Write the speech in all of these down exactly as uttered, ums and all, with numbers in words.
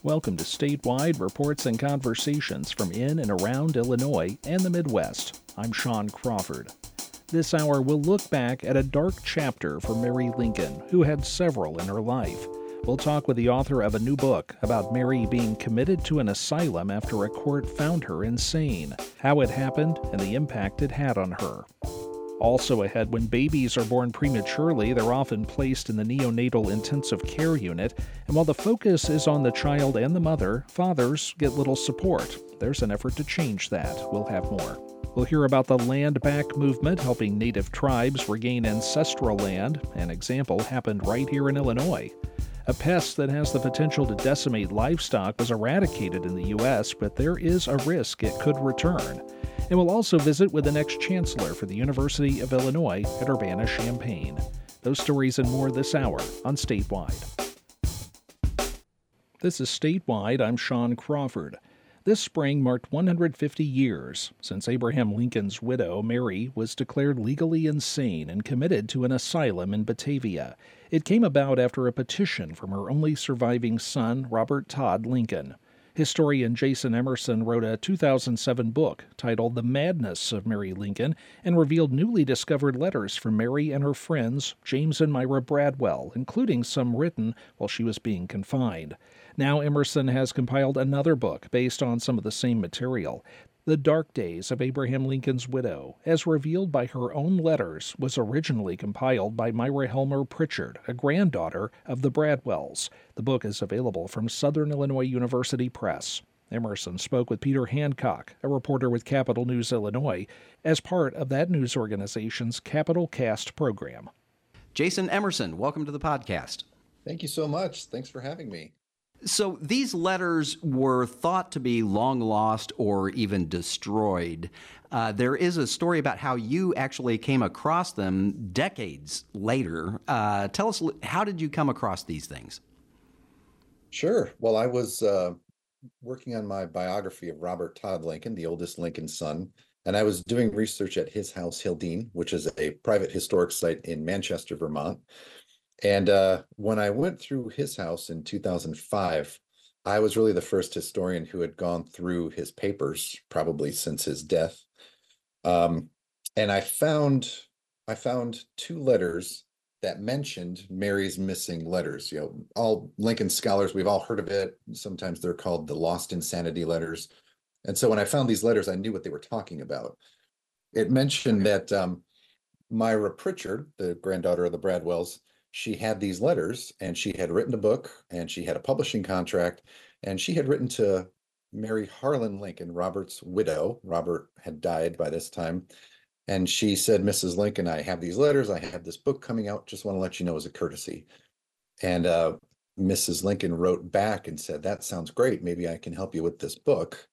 Welcome to Statewide Reports and Conversations from in and around Illinois and the Midwest. I'm Sean Crawford. This hour, we'll look back at a dark chapter for Mary Lincoln, who had several in her life. We'll talk with the author of a new book about Mary being committed to an asylum after a court found her insane, how it happened, and the impact it had on her. Also ahead, when babies are born prematurely, they're often placed in the neonatal intensive care unit, and while the focus is on the child and the mother, fathers get little support. There's an effort to change that. We'll have more. We'll hear about the Land Back movement helping Native tribes regain ancestral land. An example happened right here in Illinois. A pest that has the potential to decimate livestock was eradicated in the U S, but there is a risk it could return. And we'll also visit with the next chancellor for the University of Illinois at Urbana-Champaign. Those stories and more this hour on Statewide. This is Statewide. I'm Sean Crawford. This spring marked one hundred fifty years since Abraham Lincoln's widow, Mary, was declared legally insane and committed to an asylum in Batavia. It came about after a petition from her only surviving son, Robert Todd Lincoln. Historian Jason Emerson wrote a two thousand seven book titled The Madness of Mary Lincoln and revealed newly discovered letters from Mary and her friends, James and Myra Bradwell, including some written while she was being confined. Now Emerson has compiled another book based on some of the same material. The Dark Days of Abraham Lincoln's Widow, as revealed by her own letters, was originally compiled by Myra Helmer Pritchard, a granddaughter of the Bradwells. The book is available from Southern Illinois University Press. Emerson spoke with Peter Hancock, a reporter with Capital News Illinois, as part of that news organization's Capital Cast program. Jason Emerson, welcome to the podcast. Thank you so much. Thanks for having me. So these letters were thought to be long lost or even destroyed. Uh, there is a story about how you actually came across them decades later. Uh, tell us, how did you come across these things? Sure. Well, I was uh, working on my biography of Robert Todd Lincoln, the oldest Lincoln son, and I was doing research at his house, Hildene, which is a private historic site in Manchester, Vermont. And uh, when I went through his house in two thousand five, I was really the first historian who had gone through his papers, probably since his death. Um, and I found I found two letters that mentioned Mary's missing letters. You know, all Lincoln scholars, we've all heard of it. Sometimes they're called the Lost Insanity letters. And so when I found these letters, I knew what they were talking about. It mentioned that um, Myra Pritchard, the granddaughter of the Bradwells, she had these letters and she had written a book and she had a publishing contract and she had written to Mary Harlan Lincoln, Robert's widow. Robert had died by this time. And she said, Missus Lincoln, I have these letters. I have this book coming out. Just want to let you know as a courtesy. And uh, Missus Lincoln wrote back and said, that sounds great. Maybe I can help you with this book.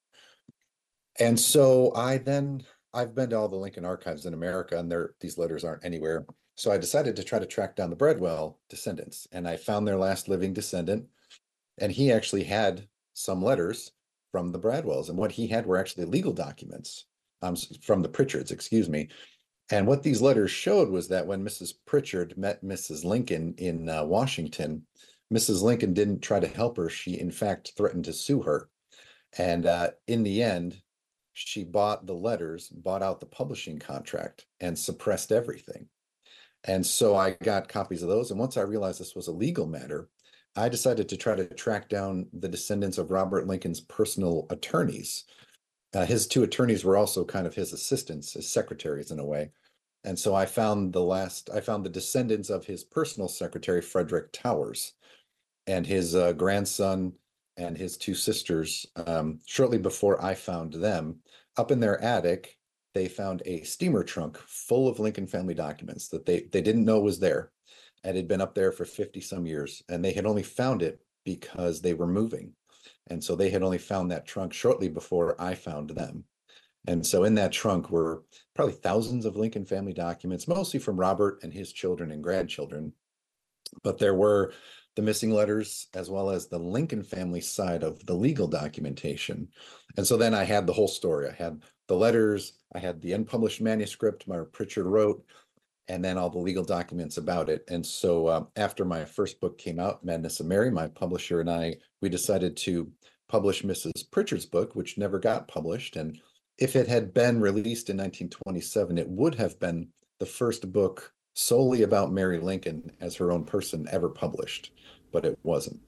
And so I then, I've been to all the Lincoln archives in America and there, these letters aren't anywhere. So I decided to try to track down the Bradwell descendants, and I found their last living descendant, and he actually had some letters from the Bradwells, and what he had were actually legal documents um, from the Pritchards, excuse me. And what these letters showed was that when Missus Pritchard met Missus Lincoln in uh, Washington, Missus Lincoln didn't try to help her. She, in fact, threatened to sue her. And uh, in the end, she bought the letters, bought out the publishing contract, and suppressed everything. And so I got copies of those. And once I realized this was a legal matter, I decided to try to track down the descendants of Robert Lincoln's personal attorneys. Uh, his two attorneys were also kind of his assistants, his secretaries in a way. And so I found the last, I found the descendants of his personal secretary, Frederick Towers, and his uh, grandson and his two sisters. Um, shortly before I found them, up in their attic, they found a steamer trunk full of Lincoln family documents that they, they didn't know was there and had been up there for fifty some years. And they had only found it because they were moving. And so they had only found that trunk shortly before I found them. And so in that trunk were probably thousands of Lincoln family documents, mostly from Robert and his children and grandchildren. But there were the missing letters as well as the Lincoln family side of the legal documentation. And so then I had the whole story. I had the letters, I had the unpublished manuscript Myra Pritchard wrote, and then all the legal documents about it. And so uh, after my first book came out, Madness of Mary, my publisher and I, we decided to publish Missus Pritchard's book, which never got published. And if it had been released in nineteen twenty-seven, it would have been the first book solely about Mary Lincoln as her own person ever published, but it wasn't.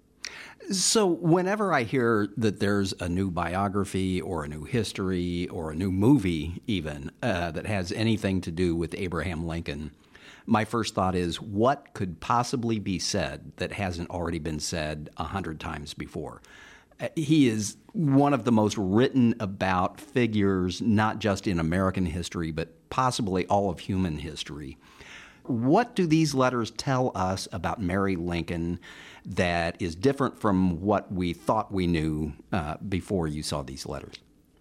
So whenever I hear that there's a new biography or a new history or a new movie even uh, that has anything to do with Abraham Lincoln, my first thought is, what could possibly be said that hasn't already been said a hundred times before? He is one of the most written about figures, not just in American history, but possibly all of human history. What do these letters tell us about Mary Lincoln that is different from what we thought we knew uh, before you saw these letters?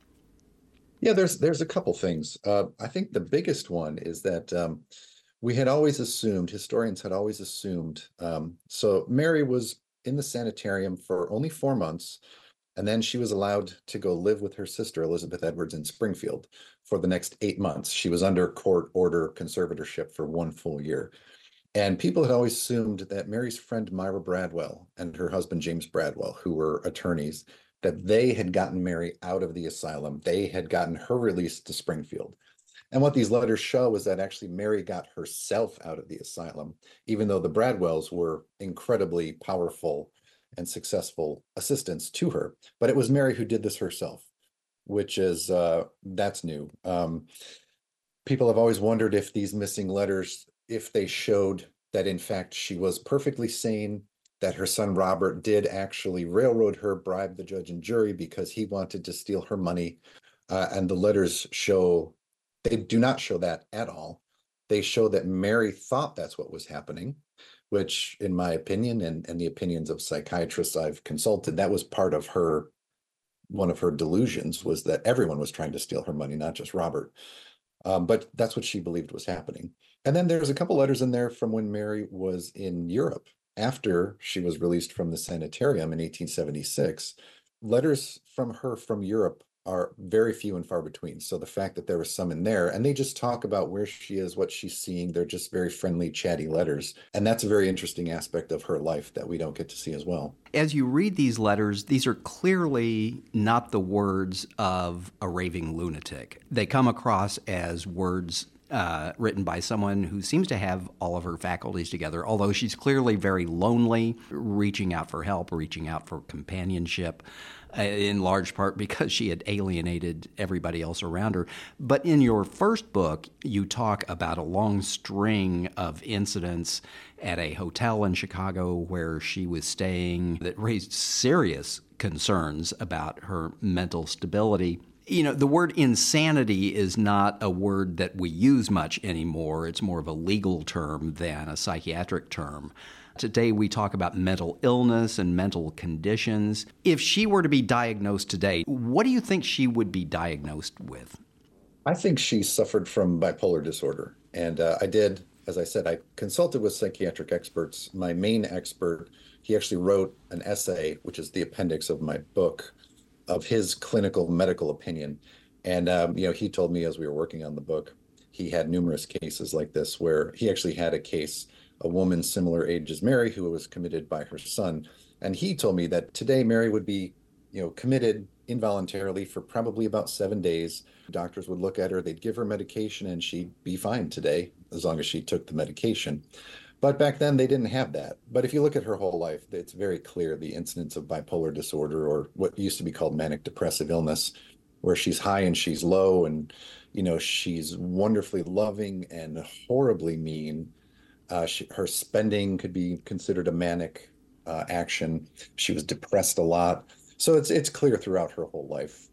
Yeah, there's there's a couple things. Uh, I think the biggest one is that um, we had always assumed, historians had always assumed, um, so Mary was in the sanitarium for only four months, and then she was allowed to go live with her sister, Elizabeth Edwards, in Springfield for the next eight months. She was under court order conservatorship for one full year. And people had always assumed that Mary's friend Myra Bradwell and her husband James Bradwell, who were attorneys, that they had gotten Mary out of the asylum. They had gotten her released to Springfield. And what these letters show is that actually Mary got herself out of the asylum, even though the Bradwells were incredibly powerful and successful assistants to her. But it was Mary who did this herself, which is, uh, that's new. Um, people have always wondered if these missing letters, if they showed that in fact she was perfectly sane, that her son Robert did actually railroad her, bribe the judge and jury because he wanted to steal her money. Uh, and the letters show, they do not show that at all. They show that Mary thought that's what was happening, which in my opinion, and, and the opinions of psychiatrists I've consulted, that was part of her, one of her delusions, was that everyone was trying to steal her money, not just Robert. Um, but that's what she believed was happening. And then there's a couple letters in there from when Mary was in Europe after she was released from the sanitarium in eighteen seventy-six. Letters from her from Europe are very few and far between. So the fact that there was some in there, and they just talk about where she is, what she's seeing, they're just very friendly, chatty letters. And that's a very interesting aspect of her life that we don't get to see as well. As you read these letters, these are clearly not the words of a raving lunatic. They come across as words uh, written by someone who seems to have all of her faculties together, although she's clearly very lonely, reaching out for help, reaching out for companionship, uh, in large part because she had alienated everybody else around her. But in your first book, you talk about a long string of incidents at a hotel in Chicago where she was staying that raised serious concerns about her mental stability. You know, the word insanity is not a word that we use much anymore. It's more of a legal term than a psychiatric term. Today we talk about mental illness and mental conditions. If she were to be diagnosed today, what do you think she would be diagnosed with? I think she suffered from bipolar disorder. And uh, I did, as I said, I consulted with psychiatric experts. My main expert, he actually wrote an essay, which is the appendix of my book, of his clinical medical opinion. And, um, you know, he told me as we were working on the book, he had numerous cases like this where he actually had a case, a woman similar age as Mary, who was committed by her son. And he told me that today Mary would be, you know, committed involuntarily for probably about seven days. Doctors would look at her, they'd give her medication, and she'd be fine today as long as she took the medication. But back then they didn't have that. But if you look at her whole life, it's very clear the incidence of bipolar disorder, or what used to be called manic depressive illness, where she's high and she's low, and, you know, she's wonderfully loving and horribly mean. Uh, she, her spending could be considered a manic uh, action. She was depressed a lot. So it's it's clear throughout her whole life.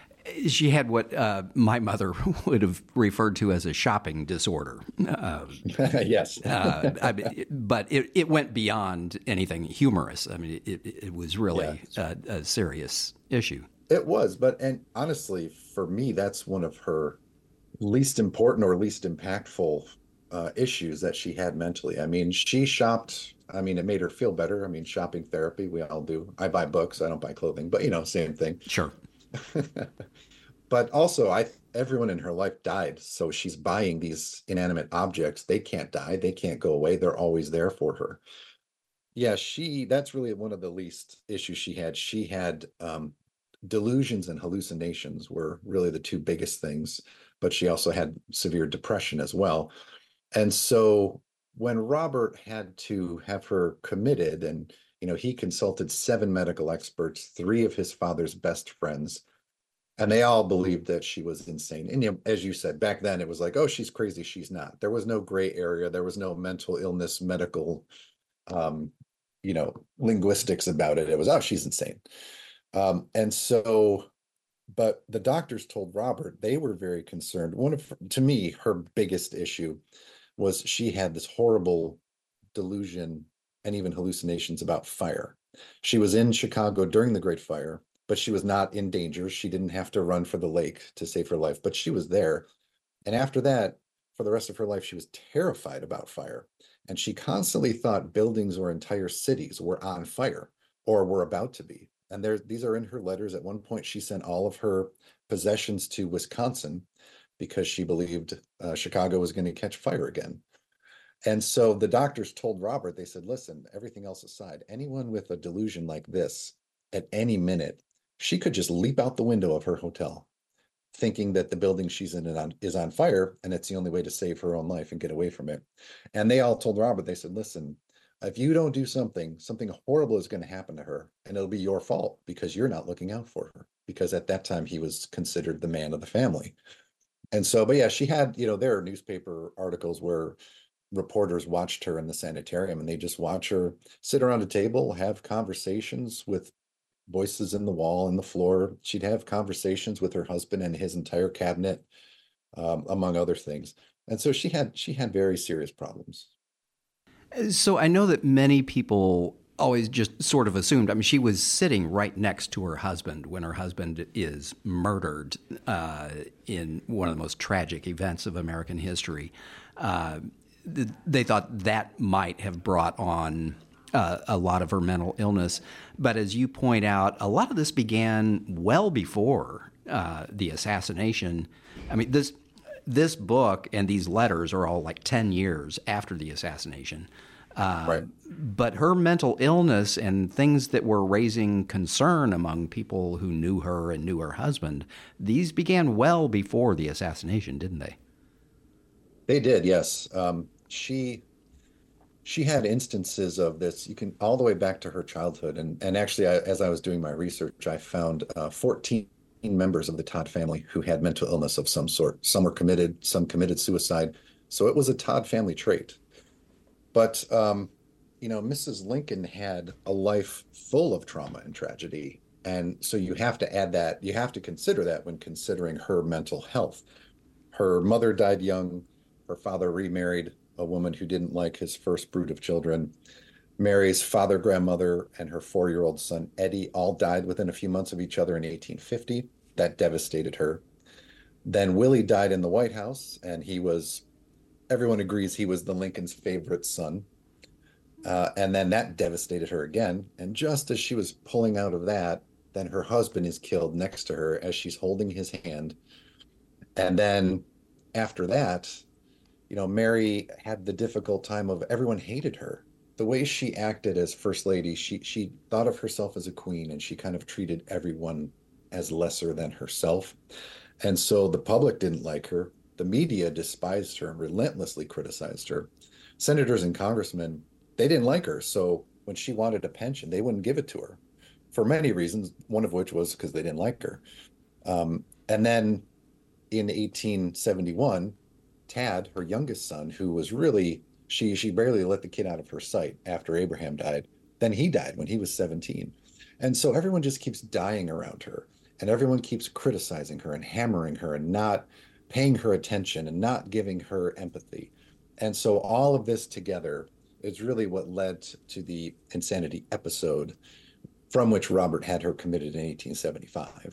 She had what uh, my mother would have referred to as a shopping disorder. Uh, yes. uh, I mean, but it, it went beyond anything humorous. I mean, it, it was really yeah. a, a serious issue. It was. But, and honestly, for me, that's one of her least important or least impactful uh, issues that she had mentally. I mean, she shopped. I mean, it made her feel better. I mean, shopping therapy, we all do. I buy books. I don't buy clothing, but, you know, same thing. Sure. But also, I everyone in her life died. So she's buying these inanimate objects. They can't die. They can't go away. They're always there for her. Yeah, she, that's really one of the least issues she had. She had um, delusions and hallucinations were really the two biggest things, but she also had severe depression as well. And so when Robert had to have her committed, and you know, he consulted seven medical experts, three of his father's best friends, and they all believed that she was insane. And you know, as you said, back then it was like, oh, she's crazy, she's not. There was no gray area, there was no mental illness, medical, um, you know, linguistics about it. It was, oh, she's insane. Um, and so, but the doctors told Robert they were very concerned. One of, to me, her biggest issue was she had this horrible delusion and even hallucinations about fire. She was in Chicago during the Great Fire, but she was not in danger. She didn't have to run for the lake to save her life, but she was there. And after that, for the rest of her life, she was terrified about fire. And she constantly thought buildings or entire cities were on fire or were about to be. And there, these are in her letters. At one point, she sent all of her possessions to Wisconsin because she believed uh, Chicago was going to catch fire again. And so the doctors told Robert, they said, listen, everything else aside, anyone with a delusion like this at any minute, she could just leap out the window of her hotel thinking that the building she's in is on, is on fire, and it's the only way to save her own life and get away from it. And they all told Robert, they said, listen, if you don't do something, something horrible is going to happen to her, and it'll be your fault because you're not looking out for her. Because at that time, he was considered the man of the family. And so, but yeah, she had, you know, there are newspaper articles where reporters watched her in the sanitarium and they just watch her sit around a table, have conversations with voices in the wall and the floor. She'd have conversations with her husband and his entire cabinet, um, among other things. And so she had she had very serious problems. So I know that many people always just sort of assumed, I mean, she was sitting right next to her husband when her husband is murdered uh, in one of the most tragic events of American history. Uh, th- they thought that might have brought on uh, a lot of her mental illness. But as you point out, a lot of this began well before uh, the assassination. I mean, this this book and these letters are all like ten years after the assassination. Uh, right. But her mental illness and things that were raising concern among people who knew her and knew her husband, these began well before the assassination, didn't they? They did, yes. Um, she she had instances of this. You can all the way back to her childhood, and and actually, I, as I was doing my research, I found uh, fourteen members of the Todd family who had mental illness of some sort. Some were committed, some committed suicide. So it was a Todd family trait. But, um, you know, Missus Lincoln had a life full of trauma and tragedy. And so you have to add that, you have to consider that when considering her mental health. Her mother died young. Her father remarried a woman who didn't like his first brood of children. Mary's father, grandmother, and her four-year-old son, Eddie, all died within a few months of each other in eighteen fifty. That devastated her. Then Willie died in the White House, and he was everyone agrees he was the Lincoln's favorite son. Uh, and then that devastated her again. And just as she was pulling out of that, then her husband is killed next to her as she's holding his hand. And then after that, you know, Mary had the difficult time of everyone hated her. The way she acted as First Lady, she she thought of herself as a queen, and she kind of treated everyone as lesser than herself. And so the public didn't like her. The media despised her and relentlessly criticized her. Senators and congressmen, they didn't like her. So when she wanted a pension, they wouldn't give it to her for many reasons, one of which was because they didn't like her. Um, and then in eighteen seventy-one, Tad, her youngest son, who was really, she, she barely let the kid out of her sight after Abraham died. Then he died when he was seventeen. And so everyone just keeps dying around her, and everyone keeps criticizing her and hammering her and not paying her attention and not giving her empathy. And so all of this together is really what led to the insanity episode from which Robert had her committed in eighteen seventy-five.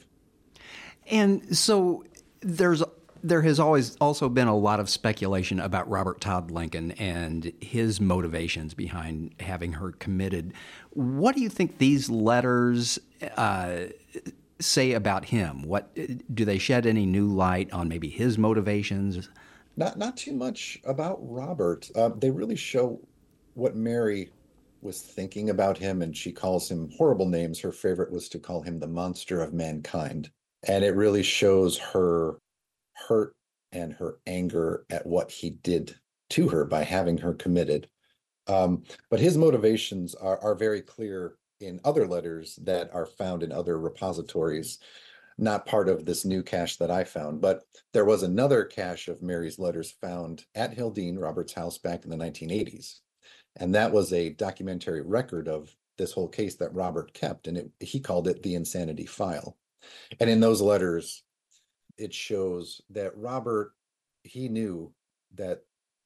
And so there's there has always also been a lot of speculation about Robert Todd Lincoln and his motivations behind having her committed. What do you think these letters uh, say about him? What do they shed any new light on maybe his motivations? Not not too much about Robert. Uh, they really show what Mary was thinking about him, and she calls him horrible names. Her favorite was to call him the monster of mankind. And it really shows her hurt and her anger at what he did to her by having her committed. Um, but his motivations are, are very clear in other letters that are found in other repositories, not part of this new cache that I found. But there was another cache of Mary's letters found at Hildene, Robert's house, back in the nineteen eighties. And that was a documentary record of this whole case that Robert kept, and it, he called it the Insanity File. And in those letters, it shows that Robert, he knew that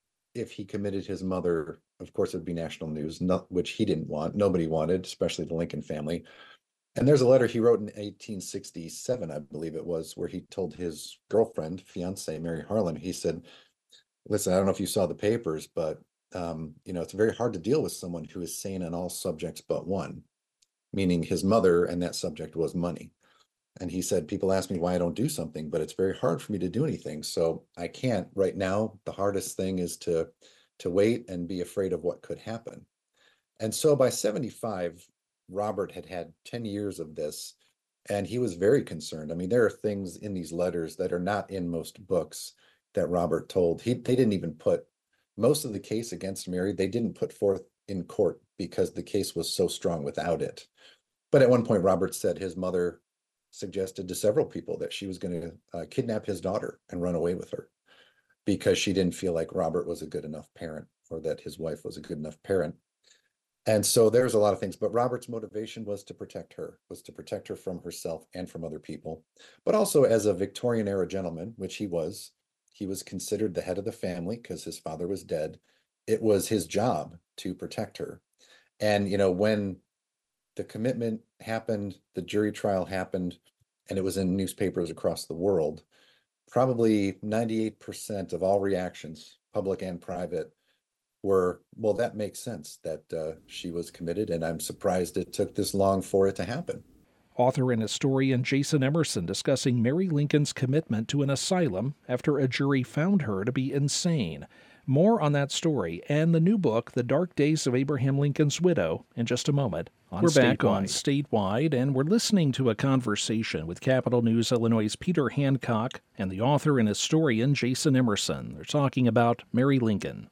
if he committed his mother, of course, it would be national news, not, which he didn't want. Nobody wanted, especially the Lincoln family. And there's a letter he wrote in eighteen sixty-seven, I believe it was, where he told his girlfriend, fiance, Mary Harlan, he said, listen, I don't know if you saw the papers, but um, you know, it's very hard to deal with someone who is sane on all subjects but one, meaning his mother, and that subject was money. And he said, people ask me why I don't do something, but it's very hard for me to do anything. So I can't right now. The hardest thing is to, to wait and be afraid of what could happen. And so by seventy-five, Robert had had ten years of this, and he was very concerned. I mean, there are things in these letters that are not in most books that Robert told. He, they didn't even put most of the case against Mary, they didn't put forth in court because the case was so strong without it. But at one point, Robert said his mother suggested to several people that she was going to uh, kidnap his daughter and run away with her because she didn't feel like Robert was a good enough parent, or that his wife was a good enough parent. And so there's a lot of things, but Robert's motivation was to protect her, was to protect her from herself and from other people. But also, as a Victorian era gentleman, which he was, he was considered the head of the family because his father was dead. It was his job to protect her. And, you know, when the commitment happened, the jury trial happened, and it was in newspapers across the world, probably ninety-eight percent of all reactions, public and private, were, well, that makes sense that uh, she was committed, and I'm surprised it took this long for it to happen. Author and historian Jason Emerson discussing Mary Lincoln's commitment to an asylum after a jury found her to be insane. More on that story and the new book, The Dark Days of Abraham Lincoln's Widow, in just a moment. On we're Statewide. Back on Statewide, and we're listening to a conversation with Capital News Illinois' Peter Hancock and the author and historian Jason Emerson. They're talking about Mary Lincoln.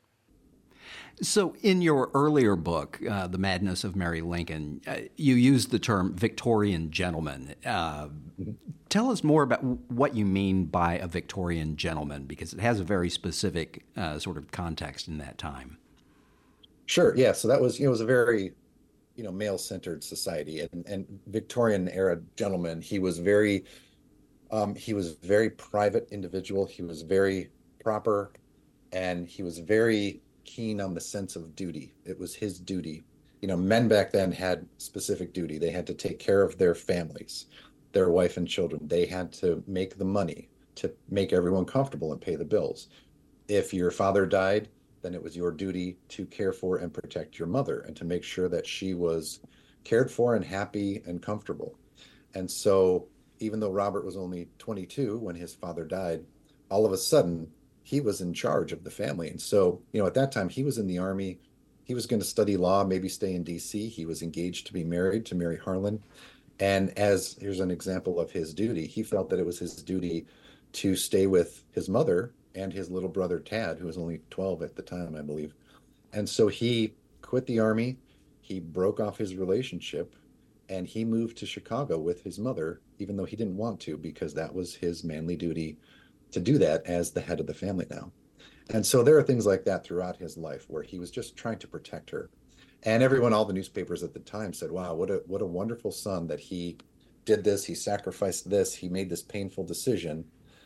So in your earlier book, uh, The Madness of Mary Lincoln, uh, you used the term Victorian gentleman. Uh, mm-hmm. Tell us more about what you mean by a Victorian gentleman, because it has a very specific uh, sort of context in that time. Sure. Yeah. So that was, you know, it was a very, you know, male-centered society, and, and Victorian era gentleman. He was very, um, he was a very private individual. He was very proper, and he was very keen on the sense of duty. It was his duty. You know, men back then had specific duty. They had to take care of their families, their wife and children. They had to make the money to make everyone comfortable and pay the bills. If your father died, then it was your duty to care for and protect your mother and to make sure that she was cared for and happy and comfortable. And so even though Robert was only twenty-two when his father died, all of a sudden he was in charge of the family. And so, you know, at that time he was in the Army. He was going to study law, maybe stay in D C. He was engaged to be married to Mary Harlan. And as here's an example of his duty, he felt that it was his duty to stay with his mother and his little brother Tad, who was only twelve at the time, I believe. And so he quit the Army. He broke off his relationship, and he moved to Chicago with his mother, even though he didn't want to, because that was his manly duty to do that as the head of the family now. And so there are things like that throughout his life where he was just trying to protect her. And everyone, all the newspapers at the time said, wow, what a what a wonderful son that he did this, he sacrificed this, he made this painful decision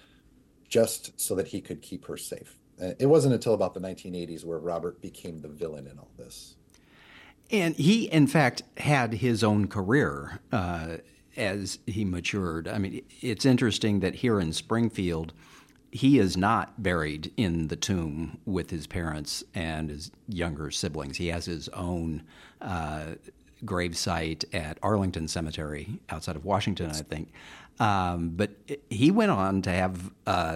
just so that he could keep her safe. It wasn't until about the nineteen eighties where Robert became the villain in all this. And he, in fact, had his own career uh, as he matured. I mean, it's interesting that here in Springfield, he is not buried in the tomb with his parents and his younger siblings. He has his own uh, gravesite at Arlington Cemetery outside of Washington, I think. Um, but he went on to have uh,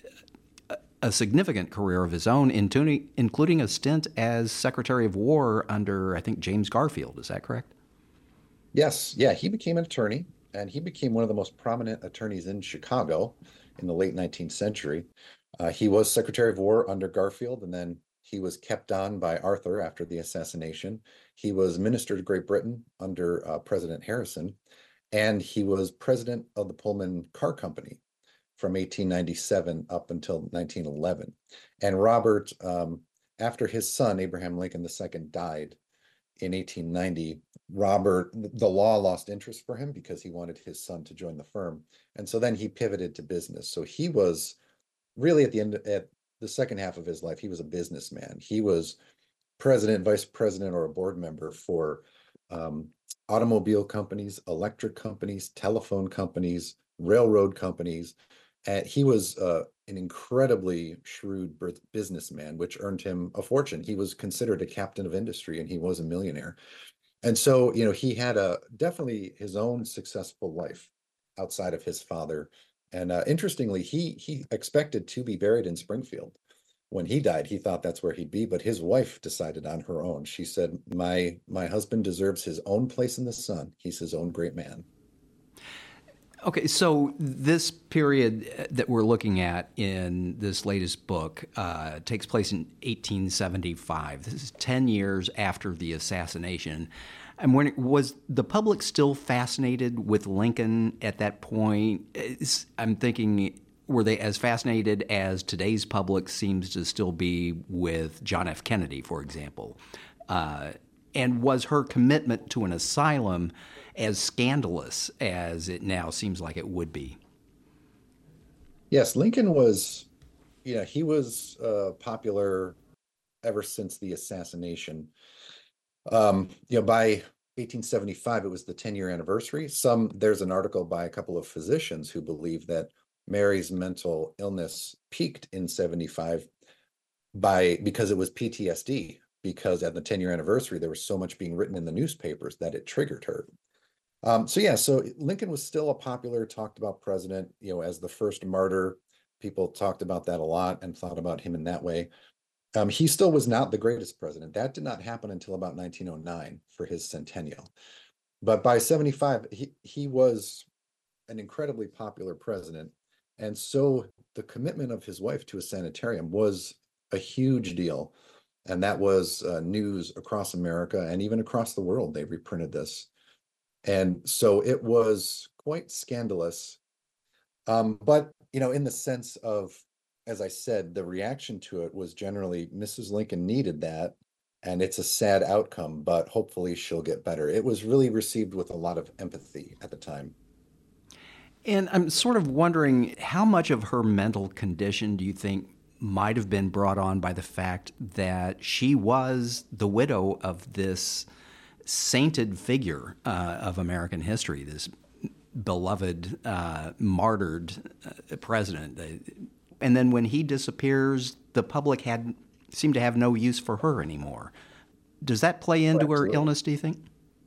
a significant career of his own, including a stint as Secretary of War under, I think, James Garfield. Is that correct? Yes. Yeah. He became an attorney, and he became one of the most prominent attorneys in Chicago in the late nineteenth century. Uh, he was Secretary of War under Garfield, and then he was kept on by Arthur after the assassination. He was Minister to Great Britain under uh, President Harrison, and he was president of the Pullman Car Company from eighteen ninety-seven up until nineteen eleven. And Robert, um, after his son, Abraham Lincoln the Second, died in eighteen ninety, Robert, the law lost interest for him because he wanted his son to join the firm. And so then he pivoted to business. So he was really at the end, at the second half of his life, he was a businessman. He was president, vice president, or a board member for um, automobile companies, electric companies, telephone companies, railroad companies. And he was uh, an incredibly shrewd businessman, which earned him a fortune. He was considered a captain of industry, and he was a millionaire. And so, you know, he had a definitely his own successful life outside of his father. And uh, interestingly, he he expected to be buried in Springfield. When he died, he thought that's where he'd be, but his wife decided on her own. She said, "My my husband deserves his own place in the sun. He's his own great man." Okay, so this period that we're looking at in this latest book uh, takes place in eighteen seventy-five. This is ten years after the assassination. And when it, was the public still fascinated with Lincoln at that point? It's, I'm thinking, were they as fascinated as today's public seems to still be with John F. Kennedy, for example? Uh, and was her commitment to an asylum as scandalous as it now seems like it would be? Yes, Lincoln was, you know, he was uh, popular ever since the assassination. Um, you know, by eighteen seventy-five, it was the ten-year anniversary. Some there's an article by a couple of physicians who believe that Mary's mental illness peaked in seventy-five by because it was P T S D. Because at the ten-year anniversary, there was so much being written in the newspapers that it triggered her. Um, so yeah, so Lincoln was still a popular, talked about president, you know, as the first martyr. People talked about that a lot and thought about him in that way. Um, he still was not the greatest president. That did not happen until about nineteen oh nine for his centennial. But by seventy-five, he, he was an incredibly popular president. And so the commitment of his wife to a sanitarium was a huge deal. And that was uh, news across America and even across the world. They reprinted this. And so it was quite scandalous. Um, but, you know, in the sense of, as I said, the reaction to it was generally Missus Lincoln needed that, and it's a sad outcome, but hopefully she'll get better. It was really received with a lot of empathy at the time. And I'm sort of wondering, how much of her mental condition do you think might have been brought on by the fact that she was the widow of this sainted figure uh, of American history, this beloved, uh, martyred uh, president. And then when he disappears, the public had seemed to have no use for her anymore. Does that play into her illness, do you think?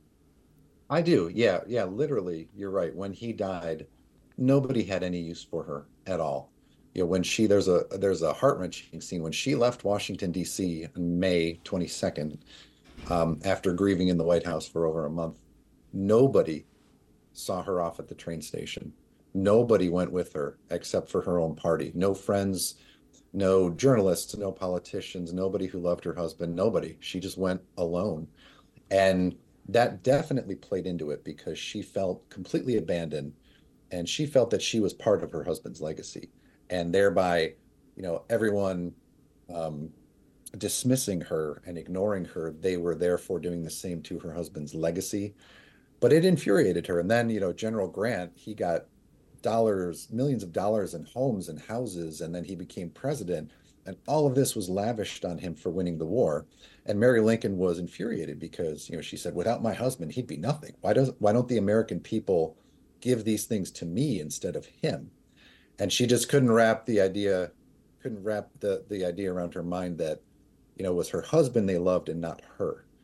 I do. Yeah. Yeah. Literally, you're right. When he died, nobody had any use for her at all. You know, when she, there's a, there's a heart-wrenching scene when she left Washington, D C on May twenty-second, um, after grieving in the White House for over a month. Nobody saw her off at the train station. Nobody went with her except for her own party. No friends, no journalists, no politicians, nobody who loved her husband, nobody. She just went alone. And that definitely played into it because she felt completely abandoned, and she felt that she was part of her husband's legacy. And thereby, you know, everyone um, dismissing her and ignoring her, they were therefore doing the same to her husband's legacy. But it infuriated her. And then, you know, General Grant, he got dollars, millions of dollars in homes and houses, and then he became president. And all of this was lavished on him for winning the war. And Mary Lincoln was infuriated because, you know, she said, without my husband, he'd be nothing. Why does why don't the American people give these things to me instead of him? And she just couldn't wrap the idea, couldn't wrap the, the idea around her mind that, you know, it was her husband they loved and not her.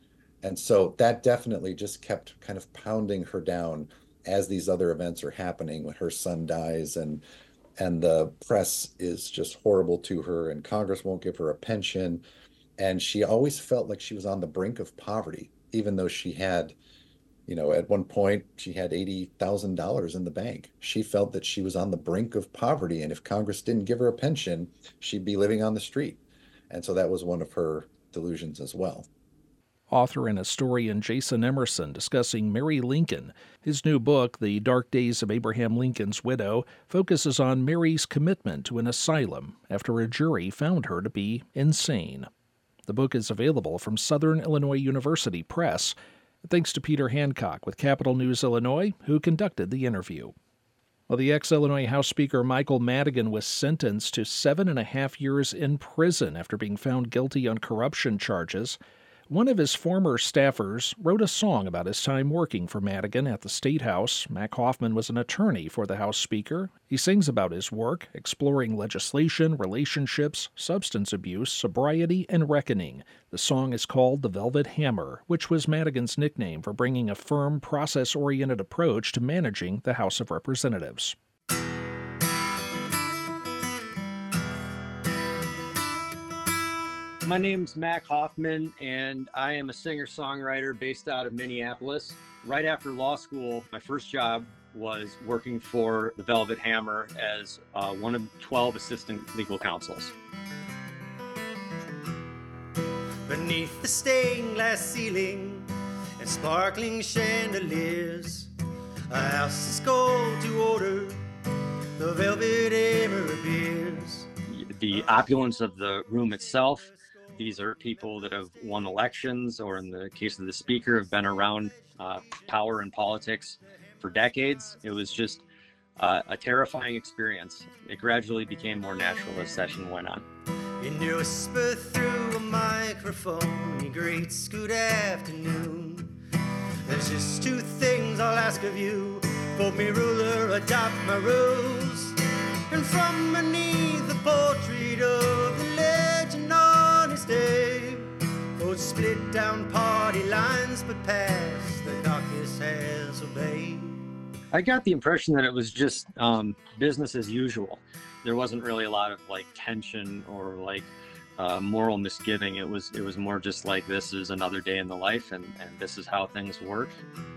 And so that definitely just kept kind of pounding her down as these other events are happening when her son dies and and the press is just horrible to her and Congress won't give her a pension. And she always felt like she was on the brink of poverty, even though she had, you know, at one point she had eighty thousand dollars in the bank. She felt that she was on the brink of poverty. And if Congress didn't give her a pension, she'd be living on the street. And so that was one of her delusions as well. Author and historian Jason Emerson discussing Mary Lincoln. His new book, The Dark Days of Abraham Lincoln's Widow, focuses on Mary's commitment to an asylum after a jury found her to be insane. The book is available from Southern Illinois University Press. Thanks to Peter Hancock with Capital News Illinois, who conducted the interview. Well, the ex-Illinois House Speaker Michael Madigan was sentenced to seven and a half years in prison after being found guilty on corruption charges. One of his former staffers wrote a song about his time working for Madigan at the State House. Mac Hoffman was an attorney for the House Speaker. He sings about his work, exploring legislation, relationships, substance abuse, sobriety, and reckoning. The song is called The Velvet Hammer, which was Madigan's nickname for bringing a firm, process-oriented approach to managing the House of Representatives. My name's Mac Hoffman, and I am a singer-songwriter based out of Minneapolis. Right after law school, my first job was working for the Velvet Hammer as uh, one of twelve assistant legal counsels. Beneath the stained glass ceiling and sparkling chandeliers, a house is called to order, the Velvet Hammer appears. The opulence of the room itself. These are people that have won elections, or in the case of the speaker, have been around uh, power and politics for decades. It was just uh, a terrifying experience. It gradually became more natural as session went on. In your whisper through a microphone, you greets good afternoon. There's just two things I'll ask of you. Fold me ruler, adopt my rules. And from beneath the portrait of the legend on his day, oh, split down party lines, but past the caucus has obeyed. I got the impression that it was just um, business as usual. There wasn't really a lot of like tension or like uh, moral misgiving. It was it was more just like, this is another day in the life, and, and this is how things work.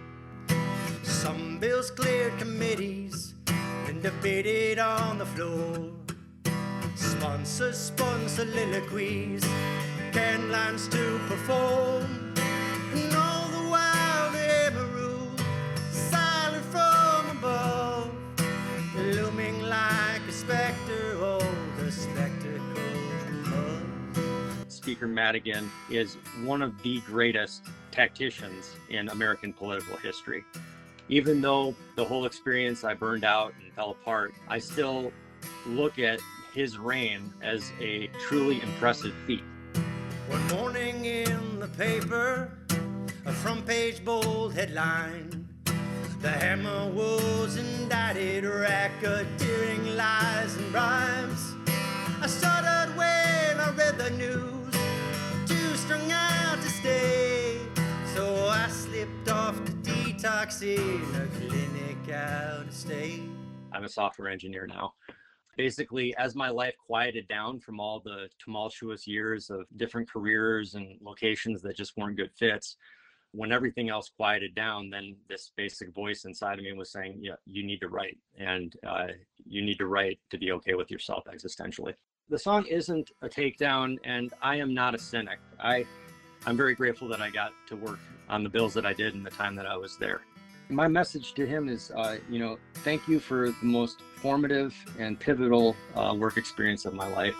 Some bills cleared committees and debated on the floor. Sponsors spun soliloquies, canned lines to perform. And all the while the hammer ruled, silent from above, looming like a specter, oh, the spectacle of. Speaker Madigan is one of the greatest tacticians in American political history. Even though the whole experience I burned out and fell apart, I still look at his reign as a truly impressive feat. One morning in the paper, a front page bold headline, the hammer was indicted, racketeering lies and bribes. I started when I read the news, too strung out to stay, so I slipped off to detox in a clinic out of state. I'm a software engineer now. Basically, as my life quieted down from all the tumultuous years of different careers and locations that just weren't good fits, when everything else quieted down, then this basic voice inside of me was saying, yeah, you need to write, and uh, you need to write to be okay with yourself existentially. The song isn't a takedown, and I am not a cynic. I, I'm very grateful that I got to work on the bills that I did in the time that I was there. My message to him is, uh, you know, thank you for the most formative and pivotal uh, work experience of my life.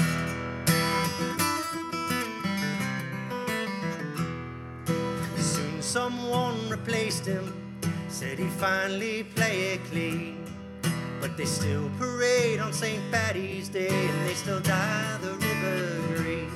Soon someone replaced him, said he'd finally play it clean. But they still parade on Saint Patty's Day, and they still dye the river green.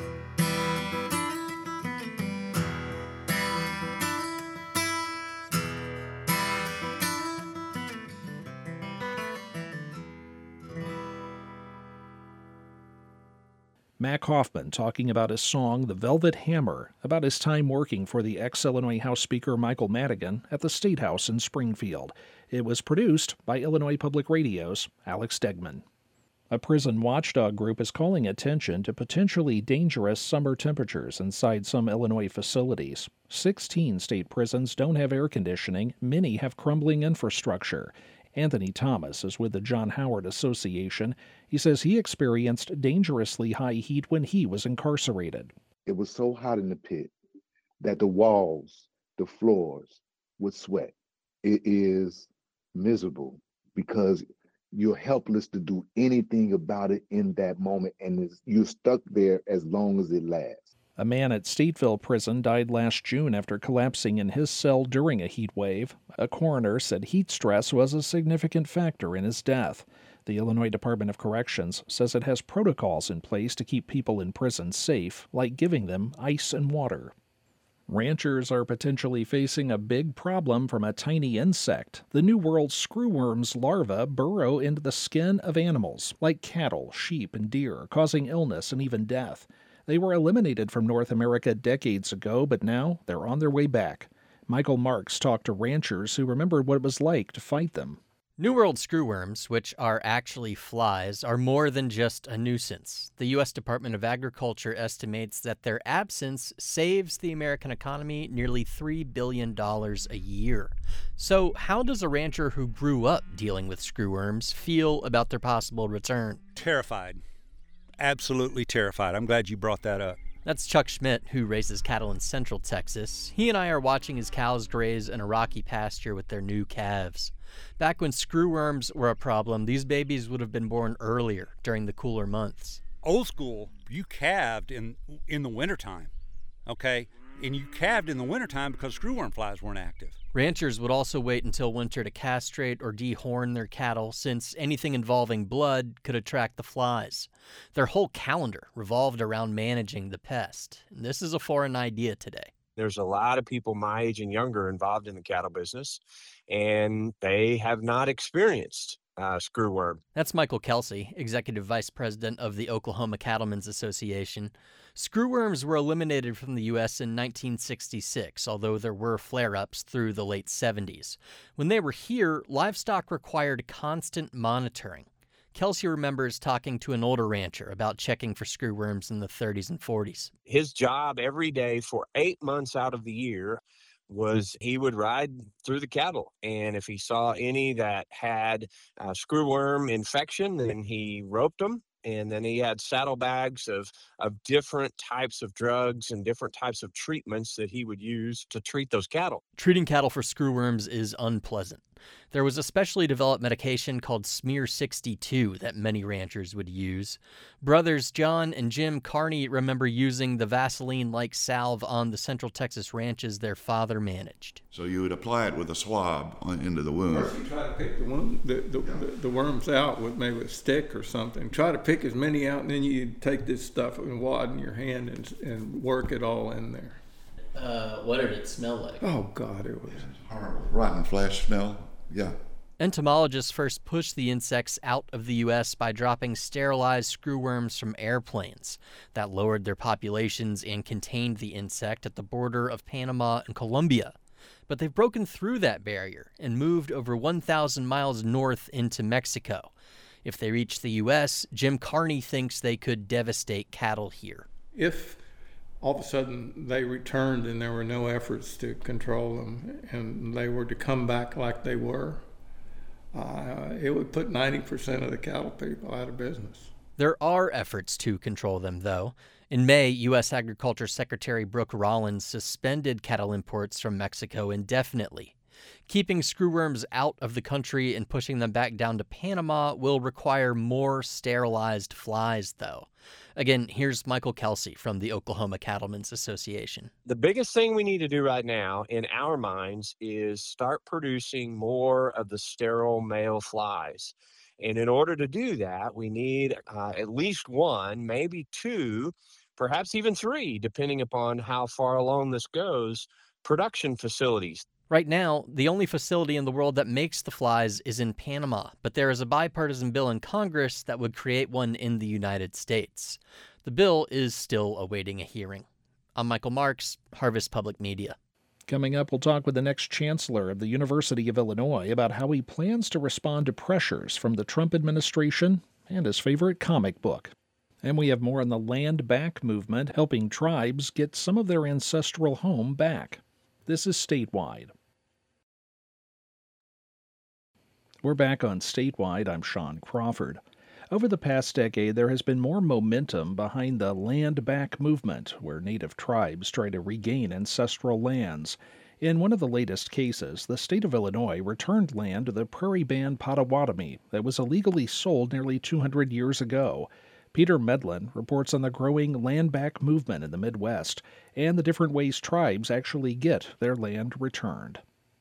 Mac Hoffman talking about his song The Velvet Hammer, about his time working for the ex-Illinois House Speaker Michael Madigan at the State House in Springfield. It was produced by Illinois Public Radio's Alex Degman. A prison watchdog group is calling attention to potentially dangerous summer temperatures inside some Illinois facilities. Sixteen state prisons don't have air conditioning. Many have crumbling infrastructure. Anthony Thomas is with the John Howard Association. He says he experienced dangerously high heat when he was incarcerated. It was so hot in the pit that the walls, the floors would sweat. It is miserable because you're helpless to do anything about it in that moment, and you're stuck there as long as it lasts. A man at Stateville Prison died last June after collapsing in his cell during a heat wave. A coroner said heat stress was a significant factor in his death. The Illinois Department of Corrections says it has protocols in place to keep people in prison safe, like giving them ice and water. Ranchers are potentially facing a big problem from a tiny insect. The New World screwworm's larvae burrow into the skin of animals, like cattle, sheep, and deer, causing illness and even death. They were eliminated from North America decades ago, but now they're on their way back. Michael Marks talked to ranchers who remembered what it was like to fight them. New World screwworms, which are actually flies, are more than just a nuisance. The U S Department of Agriculture estimates that their absence saves the American economy nearly three billion dollars a year. So how does a rancher who grew up dealing with screwworms feel about their possible return? Terrified. Absolutely terrified. I'm glad you brought that up. That's Chuck Schmidt, who raises cattle in Central Texas. He and I are watching his cows graze in a rocky pasture with their new calves. Back when screwworms were a problem, these babies would have been born earlier during the cooler months. Old school, you calved in in the wintertime, okay? And you calved in the wintertime because screwworm flies weren't active. Ranchers would also wait until winter to castrate or dehorn their cattle, since anything involving blood could attract the flies. Their whole calendar revolved around managing the pest. This is a foreign idea today. There's a lot of people my age and younger involved in the cattle business, and they have not experienced uh, screwworm. That's Michael Kelsey, Executive Vice President of the Oklahoma Cattlemen's Association. Screwworms were eliminated from the U S in nineteen sixty-six, although there were flare-ups through the late seventies. When they were here, livestock required constant monitoring. Kelsey remembers talking to an older rancher about checking for screwworms in the thirties and forties. His job every day for eight months out of the year was he would ride through the cattle, and if he saw any that had uh, screwworm infection, then he roped them. And then he had saddlebags of, of different types of drugs and different types of treatments that he would use to treat those cattle. Treating cattle for screwworms is unpleasant. There was a specially developed medication called Smear sixty-two that many ranchers would use. Brothers John and Jim Carney remember using the Vaseline-like salve on the Central Texas ranches their father managed. So you would apply it with a swab into the wound. First you try to pick the, wound, the, the, yeah. the, the worms out with maybe a stick or something. Try to pick as many out, and then you take this stuff and wad in your hand and, and work it all in there. Uh, what did it smell like? Oh, God, it was horrible. Rotten flesh smell. Yeah. Entomologists first pushed the insects out of the U S by dropping sterilized screwworms from airplanes. That lowered their populations and contained the insect at the border of Panama and Colombia. But they've broken through that barrier and moved over one thousand miles north into Mexico. If they reach the U S, Jim Carney thinks they could devastate cattle here. If all of a sudden they returned and there were no efforts to control them and they were to come back like they were, uh, it would put ninety percent of the cattle people out of business. There are efforts to control them, though. In May, U S Agriculture Secretary Brooke Rollins suspended cattle imports from Mexico indefinitely. Keeping screwworms out of the country and pushing them back down to Panama will require more sterilized flies, though. Again, here's Michael Kelsey from the Oklahoma Cattlemen's Association. The biggest thing we need to do right now, in our minds, is start producing more of the sterile male flies. And in order to do that, we need uh, at least one, maybe two, perhaps even three, depending upon how far along this goes, production facilities. Right now, the only facility in the world that makes the flies is in Panama, but there is a bipartisan bill in Congress that would create one in the United States. The bill is still awaiting a hearing. I'm Michael Marks, Harvest Public Media. Coming up, we'll talk with the next chancellor of the University of Illinois about how he plans to respond to pressures from the Trump administration and his favorite comic book. And we have more on the Land Back movement, helping tribes get some of their ancestral home back. This is Statewide. We're back on Statewide. I'm Sean Crawford. Over the past decade, there has been more momentum behind the Land Back movement, where Native tribes try to regain ancestral lands. In one of the latest cases, the state of Illinois returned land to the Prairie Band Potawatomi that was illegally sold nearly two hundred years ago. Peter Medlin reports on the growing land back movement in the Midwest and the different ways tribes actually get their land returned.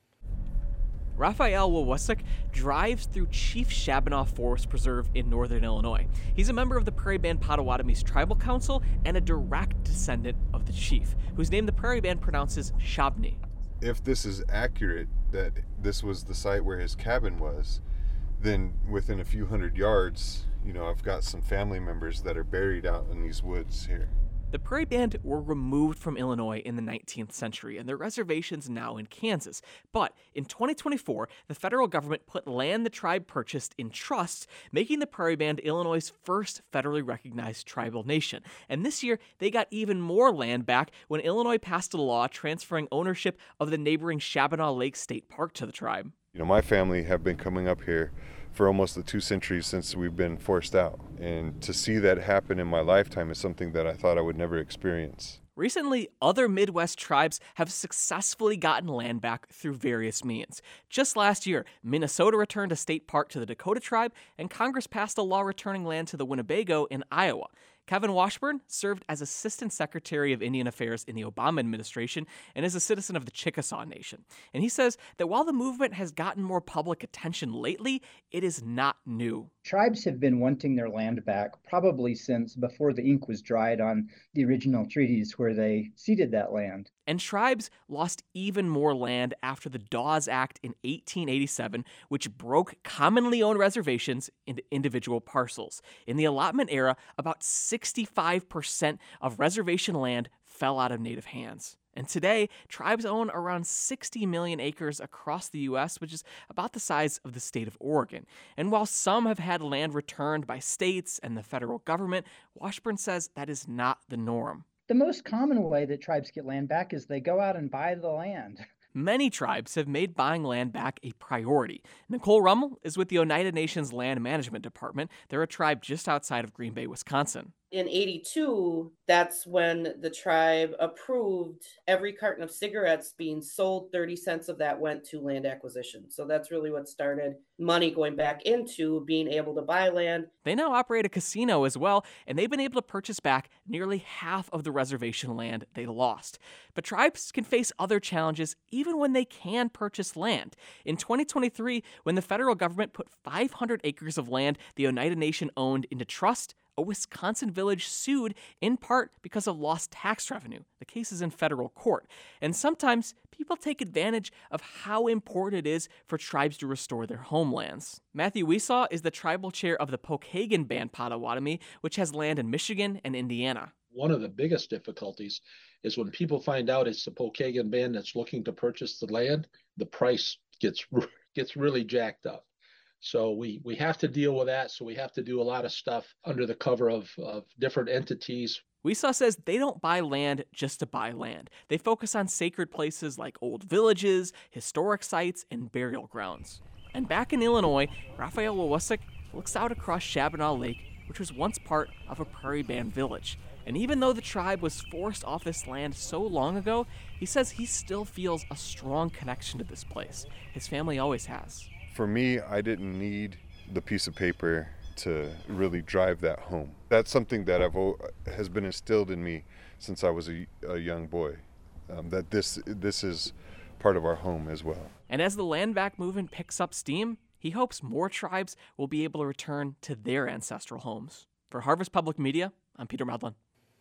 Raphael Wawusik drives through Chief Shabana Forest Preserve in northern Illinois. He's a member of the Prairie Band Potawatomi's Tribal Council and a direct descendant of the chief, whose name the Prairie Band pronounces Shabni. If this is accurate, that this was the site where his cabin was, then within a few hundred yards, you know, I've got some family members that are buried out in these woods here. The Prairie Band were removed from Illinois in the nineteenth century, and their reservation's now in Kansas. But in twenty twenty-four, the federal government put land the tribe purchased in trust, making the Prairie Band Illinois' first federally recognized tribal nation. And this year, they got even more land back when Illinois passed a law transferring ownership of the neighboring Shabana Lake State Park to the tribe. You know, my family have been coming up here for almost the two centuries since we've been forced out. And to see that happen in my lifetime is something that I thought I would never experience. Recently, other Midwest tribes have successfully gotten land back through various means. Just last year, Minnesota returned a state park to the Dakota tribe, and Congress passed a law returning land to the Winnebago in Iowa. Kevin Washburn served as Assistant Secretary of Indian Affairs in the Obama administration and is a citizen of the Chickasaw Nation. And he says that while the movement has gotten more public attention lately, it is not new. Tribes have been wanting their land back probably since before the ink was dried on the original treaties where they ceded that land. And tribes lost even more land after the Dawes Act in eighteen eighty-seven, which broke commonly owned reservations into individual parcels. In the allotment era, about sixty-five percent of reservation land fell out of native hands. And today, tribes own around sixty million acres across the U S, which is about the size of the state of Oregon. And while some have had land returned by states and the federal government, Washburn says that is not the norm. The most common way that tribes get land back is they go out and buy the land. Many tribes have made buying land back a priority. Nicole Rummel is with the Oneida Nations Land Management Department. They're a tribe just outside of Green Bay, Wisconsin. In eighty-two, that's when the tribe approved every carton of cigarettes being sold. thirty cents of that went to land acquisition. So that's really what started money going back into being able to buy land. They now operate a casino as well, and they've been able to purchase back nearly half of the reservation land they lost. But tribes can face other challenges even when they can purchase land. In twenty twenty-three, when the federal government put five hundred acres of land the Oneida Nation owned into trust, a Wisconsin village sued in part because of lost tax revenue. The case is in federal court. And sometimes people take advantage of how important it is for tribes to restore their homelands. Matthew Weesaw is the tribal chair of the Pokagon Band Potawatomi, which has land in Michigan and Indiana. One of the biggest difficulties is when people find out it's the Pokagon Band that's looking to purchase the land, the price gets gets really jacked up. So we, we have to deal with that. So we have to do a lot of stuff under the cover of, of different entities. Weesaw says they don't buy land just to buy land. They focus on sacred places like old villages, historic sites, and burial grounds. And back in Illinois, Raphael Wawusik looks out across Shabana Lake, which was once part of a Prairie Band village. And even though the tribe was forced off this land so long ago, he says he still feels a strong connection to this place. His family always has. For me, I didn't need the piece of paper to really drive that home. That's something that I've has been instilled in me since I was a, a young boy, um, that this this is part of our home as well. And as the land back movement picks up steam, he hopes more tribes will be able to return to their ancestral homes. For Harvest Public Media, I'm Peter Medlin.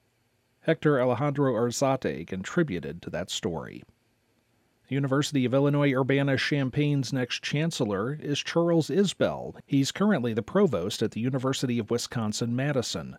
Hector Alejandro Arzate contributed to that story. University of Illinois Urbana-Champaign's next chancellor is Charles Isbell. He's currently the provost at the University of Wisconsin-Madison.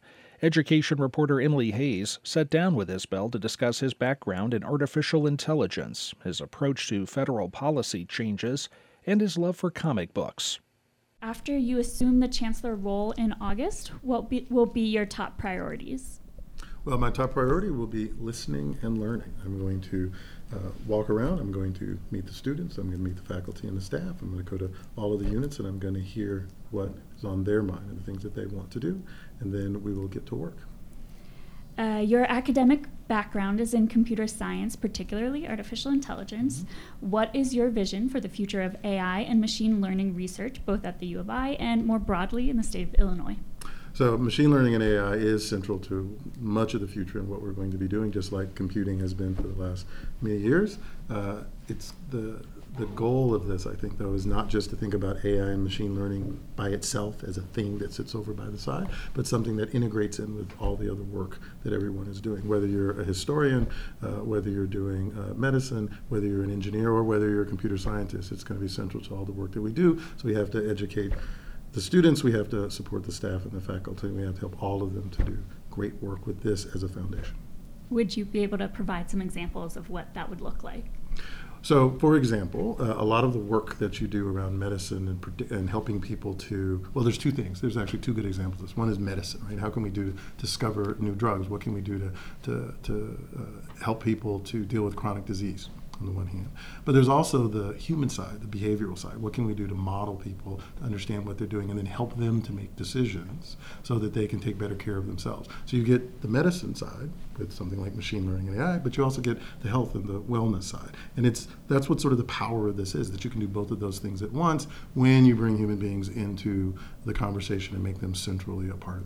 Education reporter Emily Hayes sat down with Isbell to discuss his background in artificial intelligence, his approach to federal policy changes, and his love for comic books. After you assume the chancellor role in August, what be, will be your top priorities? Well, my top priority will be listening and learning. I'm going to uh, walk around, I'm going to meet the students, I'm going to meet the faculty and the staff, I'm going to go to all of the units, and I'm going to hear what is on their mind and the things that they want to do, and then we will get to work. Uh, your academic background is in computer science, particularly artificial intelligence. Mm-hmm. What is your vision for the future of A I and machine learning research, both at the U of I and more broadly in the state of Illinois? So machine learning and A I is central to much of the future and what we're going to be doing, just like computing has been for the last many years. Uh, it's the the goal of this, I think, though, is not just to think about A I and machine learning by itself as a thing that sits over by the side, but something that integrates in with all the other work that everyone is doing. Whether you're a historian, uh, whether you're doing uh, medicine, whether you're an engineer, or whether you're a computer scientist, it's going to be central to all the work that we do. So we have to educate the students, we have to support the staff and the faculty, and we have to help all of them to do great work with this as a foundation. Would you be able to provide some examples of what that would look like? So, for example, uh, a lot of the work that you do around medicine and, and helping people to, well, there's two things. There's actually two good examples. One is medicine, right? How can we do to discover new drugs? What can we do to, to, to uh, help people to deal with chronic disease? On the one hand, but there's also the human side, the behavioral side. What can we do to model people to understand what they're doing and then help them to make decisions so that they can take better care of themselves? So you get the medicine side with something like machine learning and A I, but you also get the health and the wellness side. And it's that's what sort of the power of this is, that you can do both of those things at once when you bring human beings into the conversation and make them centrally a part of it.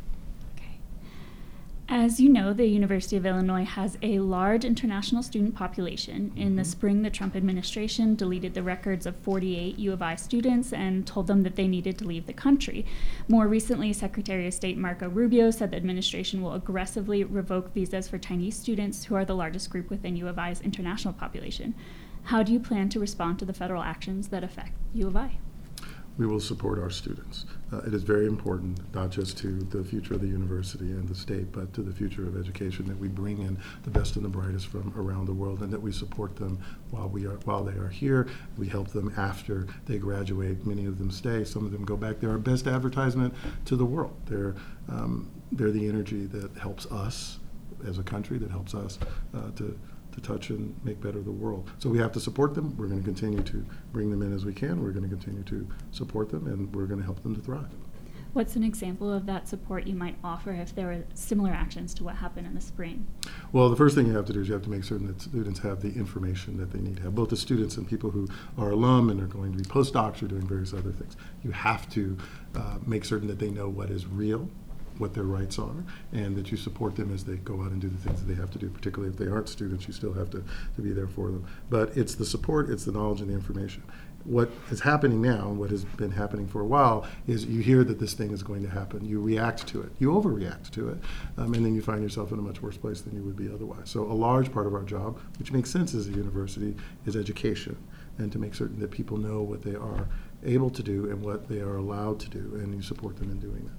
As you know, the University of Illinois has a large international student population. In the spring, the Trump administration deleted the records of forty-eight U of I students and told them that they needed to leave the country. More recently, Secretary of State Marco Rubio said the administration will aggressively revoke visas for Chinese students, who are the largest group within U of I's international population. How do you plan to respond to the federal actions that affect U of I? We will support our students. Uh, it is very important, not just to the future of the university and the state, but to the future of education, that we bring in the best and the brightest from around the world, and that we support them while we are while they are here. We help them after they graduate. Many of them stay. Some of them go back. They're our best advertisement to the world. They're um, they're the energy that helps us as a country, that helps us uh, to. to touch and make better the world. So we have to support them. We're going to continue to bring them in as we can. We're going to continue to support them, and we're going to help them to thrive. What's an example of that support you might offer if there were similar actions to what happened in the spring? Well, the first thing you have to do is you have to make certain that students have the information that they need to have, both the students and people who are alum and are going to be postdocs or doing various other things. You have to uh, make certain that they know what is real, what their rights are, and that you support them as they go out and do the things that they have to do. Particularly if they aren't students, you still have to, to be there for them. But it's the support, it's the knowledge and the information. What is happening now, what has been happening for a while, is you hear that this thing is going to happen. You react to it. You overreact to it. Um, and then you find yourself in a much worse place than you would be otherwise. So a large part of our job, which makes sense as a university, is education, and to make certain that people know what they are able to do and what they are allowed to do, and you support them in doing that.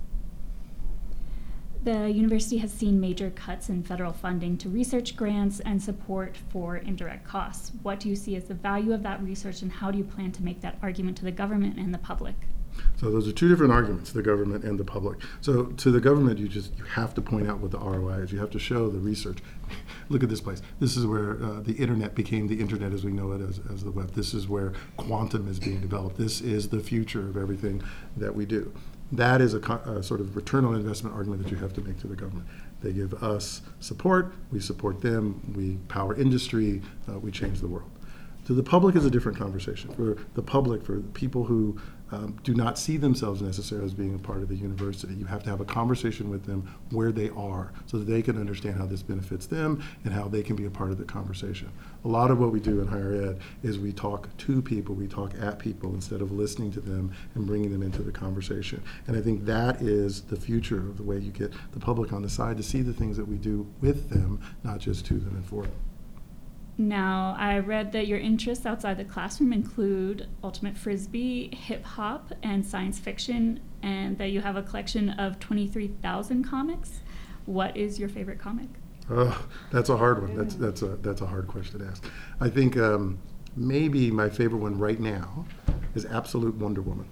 The university has seen major cuts in federal funding to research grants and support for indirect costs. What do you see as the value of that research, and how do you plan to make that argument to the government and the public? So those are two different arguments, the government and the public. So to the government, you just you have to point out what the R O I is. You have to show the research. Look at this place. This is where uh, the internet became the internet as we know it as, as the web. This is where quantum is being developed. This is the future of everything that we do. That is a, a sort of return on investment argument that you have to make to the government. They give us support, we support them, we power industry, uh, we change the world. To the public is a different conversation. For the public, for people who um, do not see themselves necessarily as being a part of the university, you have to have a conversation with them where they are so that they can understand how this benefits them and how they can be a part of the conversation. A lot of what we do in higher ed is we talk to people, we talk at people instead of listening to them and bringing them into the conversation. And I think that is the future of the way you get the public on the side to see the things that we do with them, not just to them and for them. Now, I read that your interests outside the classroom include ultimate frisbee, hip hop, and science fiction, and that you have a collection of twenty-three thousand comics. What is your favorite comic? Oh, that's a hard one. That's that's a that's a hard question to ask. I think um, maybe my favorite one right now is Absolute Wonder Woman,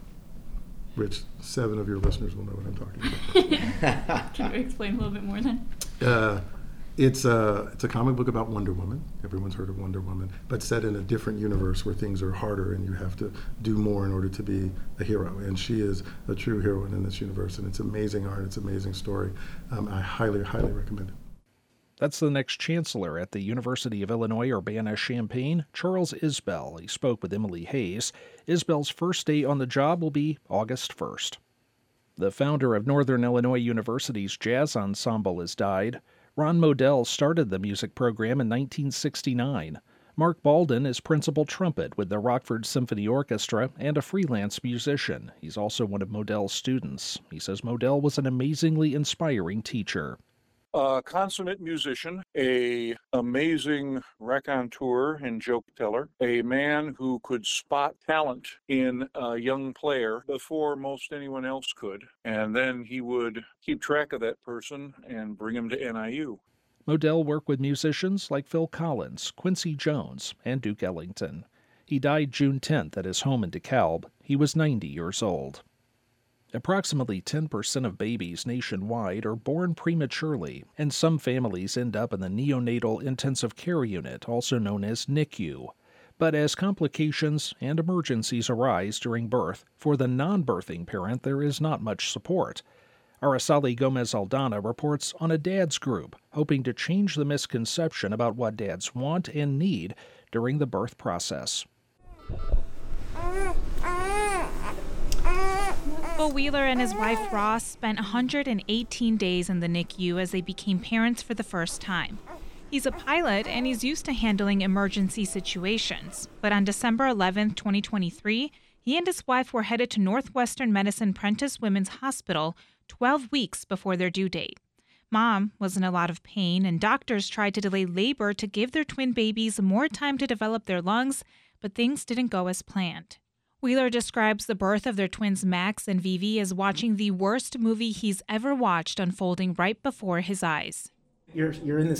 which seven of your listeners will know what I'm talking about. Can you explain a little bit more then? Uh, It's a, it's a comic book about Wonder Woman. Everyone's heard of Wonder Woman, but set in a different universe where things are harder and you have to do more in order to be a hero. And she is a true heroine in this universe, and it's amazing art, it's an amazing story. Um, I highly, highly recommend it. That's the next chancellor at the University of Illinois Urbana-Champaign, Charles Isbell. He spoke with Emily Hayes. Isbell's first day on the job will be August first. The founder of Northern Illinois University's jazz ensemble has died. Ron Modell started the music program in nineteen sixty-nine. Mark Balden is principal trumpet with the Rockford Symphony Orchestra and a freelance musician. He's also one of Modell's students. He says Modell was an amazingly inspiring teacher. A consummate musician, a amazing raconteur and joke teller, a man who could spot talent in a young player before most anyone else could, and then he would keep track of that person and bring him to N I U. Modell worked with musicians like Phil Collins, Quincy Jones, and Duke Ellington. He died June tenth at his home in DeKalb. He was ninety years old. Approximately ten percent of babies nationwide are born prematurely, and some families end up in the neonatal intensive care unit, also known as N I C U. But as complications and emergencies arise during birth, for the non-birthing parent there is not much support. Araceli Gomez-Aldana reports on a dad's group, hoping to change the misconception about what dads want and need during the birth process. Bo Wheeler and his wife Ross spent one hundred eighteen days in the N I C U as they became parents for the first time. He's a pilot and he's used to handling emergency situations. But on December eleventh, twenty twenty-three, he and his wife were headed to Northwestern Medicine Prentice Women's Hospital twelve weeks before their due date. Mom was in a lot of pain, and doctors tried to delay labor to give their twin babies more time to develop their lungs, but things didn't go as planned. Wheeler describes the birth of their twins Max and Vivi as watching the worst movie he's ever watched unfolding right before his eyes. You're you're in this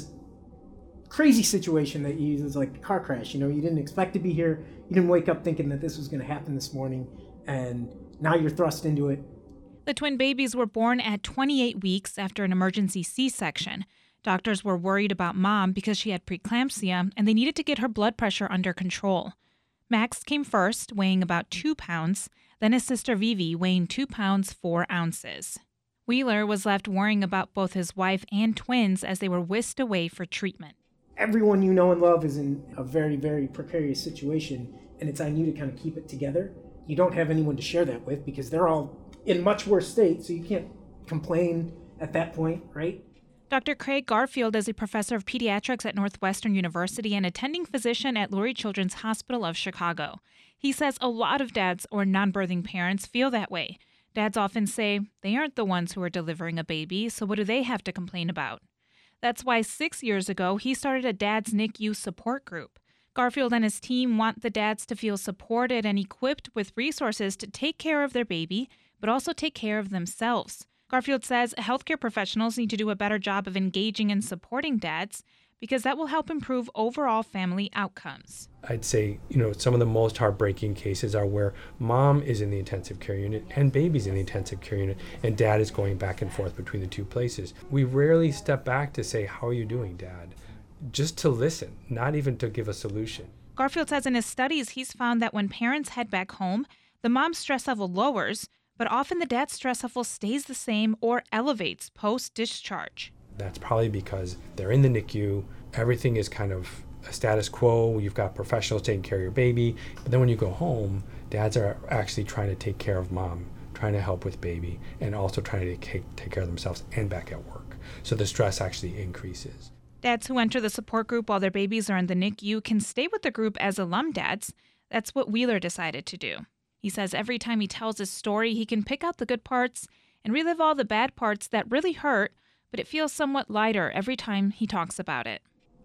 crazy situation that you is like a car crash. You know, you didn't expect to be here. You didn't wake up thinking that this was going to happen this morning, and now you're thrust into it. The twin babies were born at twenty-eight weeks after an emergency C-section. Doctors were worried about Mom because she had preeclampsia, and they needed to get her blood pressure under control. Max came first, weighing about two pounds, then his sister Vivi weighing two pounds, four ounces. Wheeler was left worrying about both his wife and twins as they were whisked away for treatment. Everyone you know and love is in a very, very precarious situation, and it's on you to kind of keep it together. You don't have anyone to share that with because they're all in much worse state, so you can't complain at that point, right? Doctor Craig Garfield is a professor of pediatrics at Northwestern University and attending physician at Lurie Children's Hospital of Chicago. He says a lot of dads or non-birthing parents feel that way. Dads often say they aren't the ones who are delivering a baby, so what do they have to complain about? That's why six years ago he started a Dad's N I C U support group. Garfield and his team want the dads to feel supported and equipped with resources to take care of their baby, but also take care of themselves. Garfield says healthcare professionals need to do a better job of engaging and supporting dads because that will help improve overall family outcomes. I'd say, you know, some of the most heartbreaking cases are where mom is in the intensive care unit and baby's in the intensive care unit and dad is going back and forth between the two places. We rarely step back to say, how are you doing, Dad? Just to listen, not even to give a solution. Garfield says in his studies he's found that when parents head back home, the mom's stress level lowers, but often the dad's stress level stays the same or elevates post-discharge. That's probably because they're in the N I C U, everything is kind of a status quo, you've got professionals taking care of your baby, but then when you go home, dads are actually trying to take care of mom, trying to help with baby, and also trying to take, take care of themselves and back at work. So the stress actually increases. Dads who enter the support group while their babies are in the N I C U can stay with the group as alum dads. That's what Wheeler decided to do. He says every time he tells his story, he can pick out the good parts and relive all the bad parts that really hurt, but it feels somewhat lighter every time he talks about it.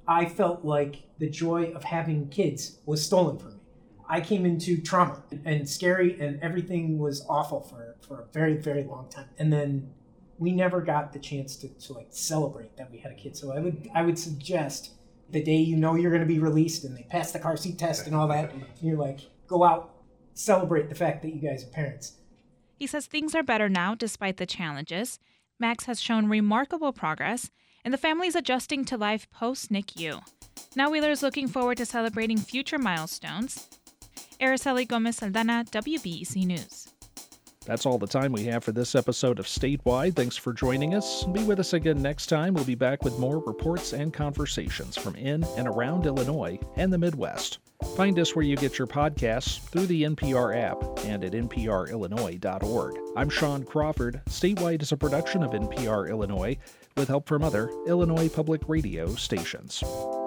I felt like the joy of having kids was stolen from me. I came into trauma and scary, and everything was awful for, for a very, very long time. And then we never got the chance to, to like celebrate that we had a kid. So I would I would suggest the day you know you're going to be released and they pass the car seat test and all that, and you're like, go out, celebrate the fact that you guys are parents. He says things are better now despite the challenges. Max has shown remarkable progress, and the family is adjusting to life post-N I C U. Now Wheeler is looking forward to celebrating future milestones. Araceli Gomez Saldana, W B E C News. That's all the time we have for this episode of Statewide. Thanks for joining us. Be with us again next time. We'll be back with more reports and conversations from in and around Illinois and the Midwest. Find us where you get your podcasts through the N P R app and at N P R Illinois dot org. I'm Sean Crawford. Statewide is a production of N P R Illinois with help from other Illinois public radio stations.